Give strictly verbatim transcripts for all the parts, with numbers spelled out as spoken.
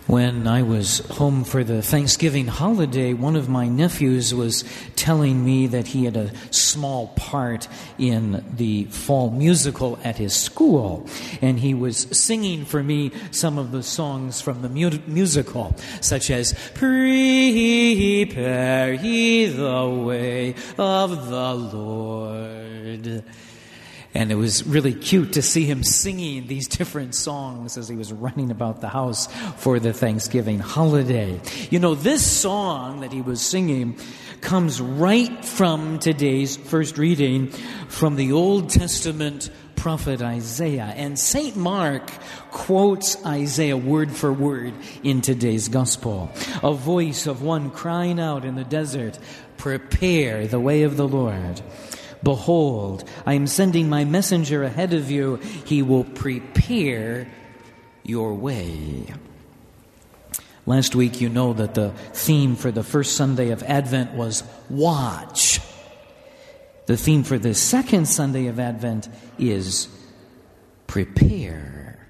When I was home for the Thanksgiving holiday, one of my nephews was telling me that he had a small part in the fall musical at his school. And he was singing for me some of the songs from the mu- musical, such as, "Prepare ye the way of the Lord." And it was really cute to see him singing these different songs as he was running about the house for the Thanksgiving holiday. You know, this song that he was singing comes right from today's first reading from the Old Testament prophet Isaiah. And Saint Mark quotes Isaiah word for word in today's gospel. A voice of one crying out in the desert, "Prepare the way of the Lord. Behold, I am sending my messenger ahead of you. He will prepare your way." Last week, you know that the theme for the first Sunday of Advent was watch. The theme for the second Sunday of Advent is prepare.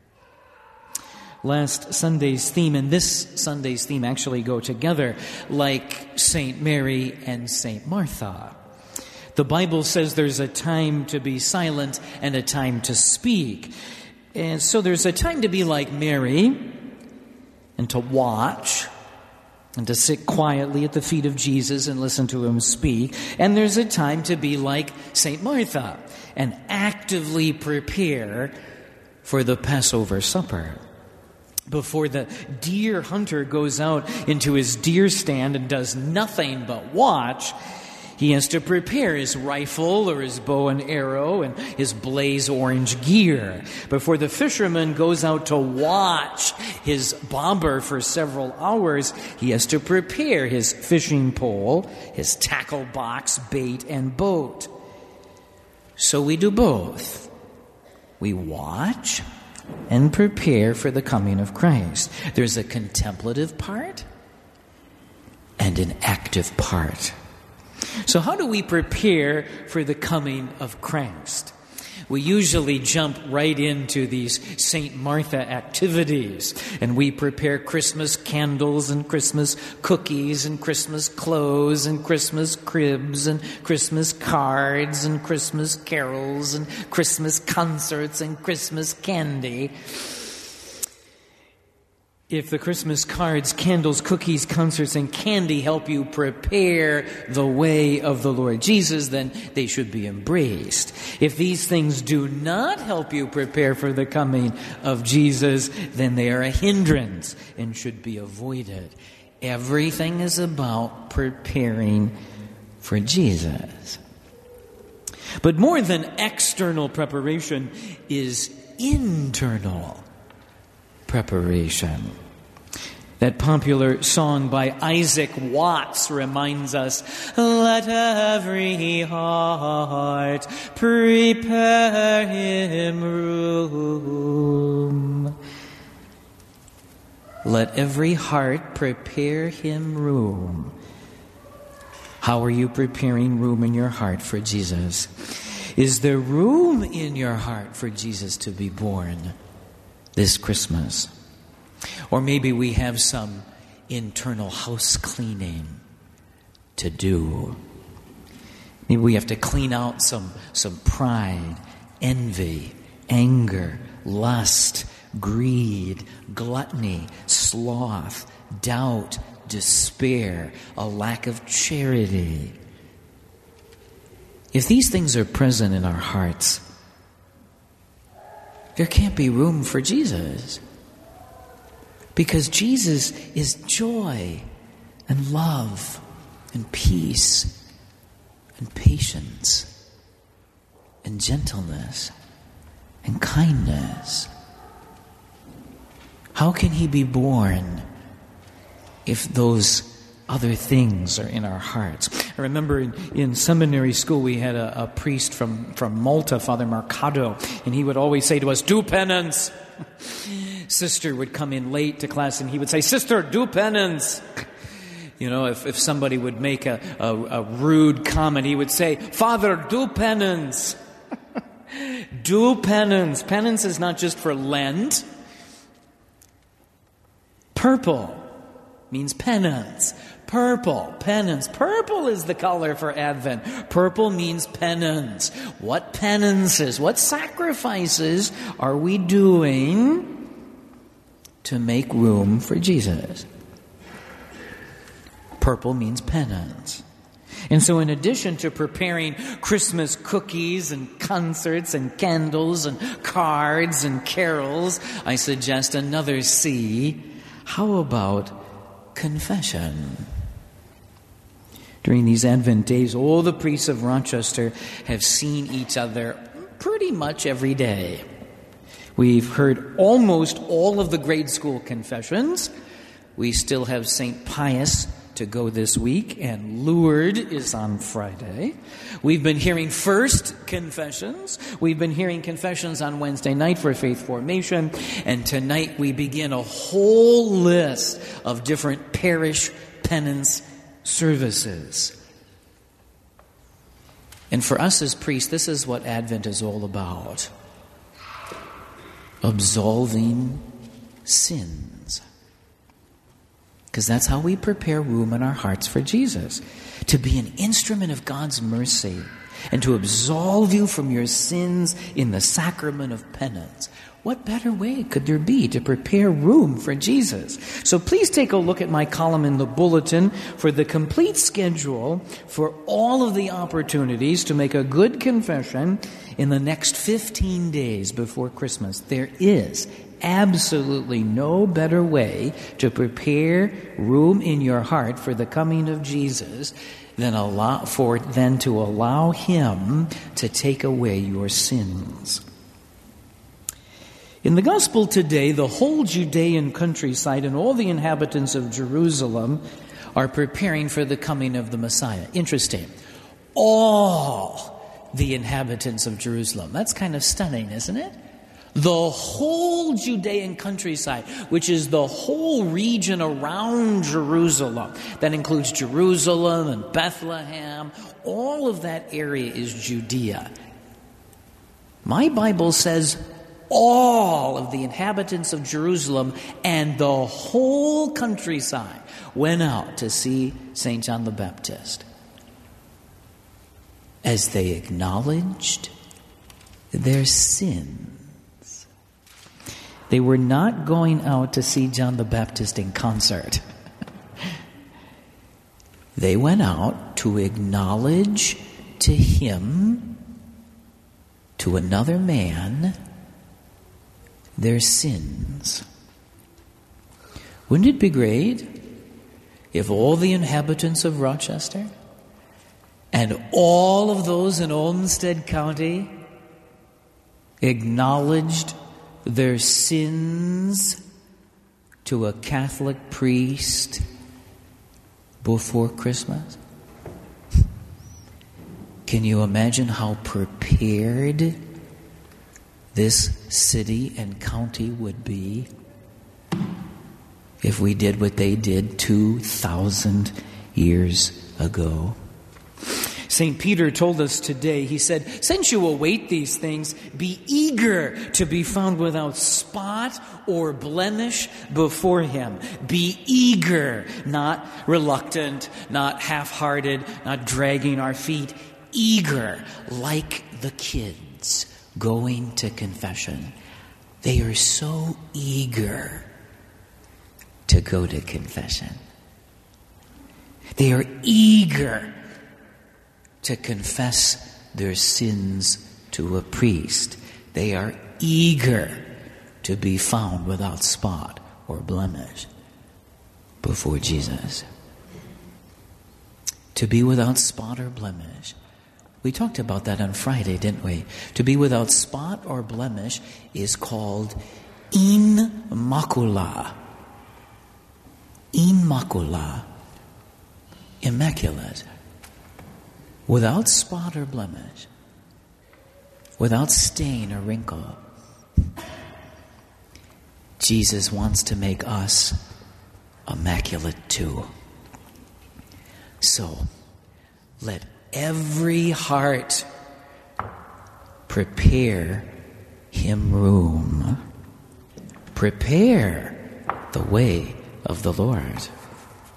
Last Sunday's theme and this Sunday's theme actually go together like Saint Mary and Saint Martha. The Bible says there's a time to be silent and a time to speak. And so there's a time to be like Mary and to watch and to sit quietly at the feet of Jesus and listen to him speak. And there's a time to be like Saint Martha and actively prepare for the Passover supper. Before the deer hunter goes out into his deer stand and does nothing but watch, he has to prepare his rifle or his bow and arrow and his blaze orange gear. Before the fisherman goes out to watch his bobber for several hours, he has to prepare his fishing pole, his tackle box, bait, and boat. So we do both. We watch and prepare for the coming of Christ. There's a contemplative part and an active part. So how do we prepare for the coming of Christ? We usually jump right into these Saint Martha activities, and we prepare Christmas candles and Christmas cookies and Christmas clothes and Christmas cribs and Christmas cards and Christmas carols and Christmas concerts and Christmas candy. If the Christmas cards, candles, cookies, concerts, and candy help you prepare the way of the Lord Jesus, then they should be embraced. If these things do not help you prepare for the coming of Jesus, then they are a hindrance and should be avoided. Everything is about preparing for Jesus. But more than external preparation is internal preparation. That popular song by Isaac Watts reminds us, "Let every heart prepare him room." Let every heart prepare him room. How are you preparing room in your heart for Jesus? Is there room in your heart for Jesus to be born this Christmas? Or maybe we have some internal house cleaning to do. Maybe we have to clean out some, some pride, envy, anger, lust, greed, gluttony, sloth, doubt, despair, a lack of charity. If these things are present in our hearts, there can't be room for Jesus. Because Jesus is joy and love and peace and patience and gentleness and kindness. How can he be born if those other things are in our hearts? I remember in, in seminary school we had a, a priest from, from Malta, Father Mercado, and he would always say to us, "Do penance." Sister would come in late to class and he would say, "Sister, do penance." You know, if, if somebody would make a, a, a rude comment, he would say, "Father, do penance." Do penance. Penance is not just for Lent. Purple means penance. Purple, penance. Purple is the color for Advent. Purple means penance. What penances, what sacrifices are we doing to make room for Jesus? Purple means penance. And so in addition to preparing Christmas cookies and concerts and candles and cards and carols, I suggest another C. How about confession? During these Advent days, all the priests of Rochester have seen each other pretty much every day. We've heard almost all of the grade school confessions. We still have Saint Pius to go this week, and Lourdes is on Friday. We've been hearing first confessions. We've been hearing confessions on Wednesday night for faith formation, and tonight we begin a whole list of different parish penance services. And for us as priests, this is what Advent is all about: absolving sins. Because that's how we prepare room in our hearts for Jesus. To be an instrument of God's mercy and to absolve you from your sins in the sacrament of penance. What better way could there be to prepare room for Jesus? So please take a look at my column in the bulletin for the complete schedule for all of the opportunities to make a good confession in the next fifteen days before Christmas. There is absolutely no better way to prepare room in your heart for the coming of Jesus than allow for than to allow Him to take away your sins. In the gospel today, the whole Judean countryside and all the inhabitants of Jerusalem are preparing for the coming of the Messiah. Interesting. All the inhabitants of Jerusalem. That's kind of stunning, isn't it? The whole Judean countryside, which is the whole region around Jerusalem. That includes Jerusalem and Bethlehem. All of that area is Judea. My Bible says all of the inhabitants of Jerusalem and the whole countryside went out to see Saint John the Baptist as they acknowledged their sins. They were not going out to see John the Baptist in concert. They went out to acknowledge to him, to another man, their sins. Wouldn't it be great if all the inhabitants of Rochester and all of those in Olmsted County acknowledged their sins to a Catholic priest before Christmas? Can you imagine how prepared this city and county would be if we did what they did two thousand years ago? Saint Peter told us today, he said, since you await these things, be eager to be found without spot or blemish before him. Be eager, not reluctant, not half-hearted, not dragging our feet. Eager, like the kids going to confession. They are so eager to go to confession. They are eager to confess their sins to a priest. They are eager to be found without spot or blemish before Jesus. To be without spot or blemish. We talked about that on Friday, didn't we? To be without spot or blemish is called immacula. Immacula. Immaculate. Without spot or blemish. Without stain or wrinkle. Jesus wants to make us immaculate too. So, let every heart prepare him room. Prepare the way of the Lord.